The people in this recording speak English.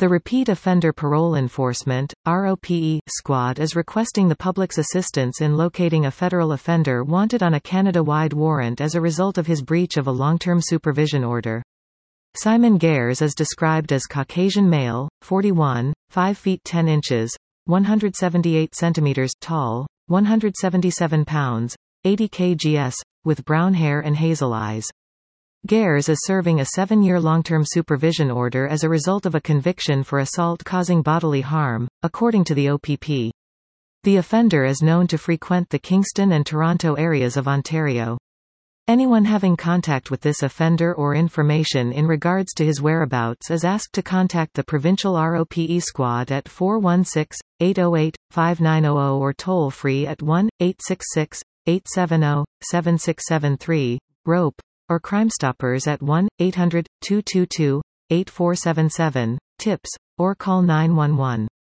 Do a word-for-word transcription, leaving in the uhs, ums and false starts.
The Repeat Offender Parole Enforcement (R O P E) Squad is requesting the public's assistance in locating a federal offender wanted on a Canada-wide warrant as a result of his breach of a long-term supervision order. Simon Gers is described as Caucasian male, forty-one, five feet ten inches, one hundred seventy-eight centimeters tall, one hundred seventy-seven pounds, eighty kilograms, with brown hair and hazel eyes. Gers is serving a seven-year long-term supervision order as a result of a conviction for assault causing bodily harm, according to the O P P. The offender is known to frequent the Kingston and Toronto areas of Ontario. Anyone having contact with this offender or information in regards to his whereabouts is asked to contact the Provincial R O P E Squad at four one six, eight oh eight, five nine zero zero or toll-free at one eight six six, eight seven zero, seven six seven three, ROPE, or Crime Stoppers at one eight hundred, two two two, eight four seven seven, TIPS, or call nine one one.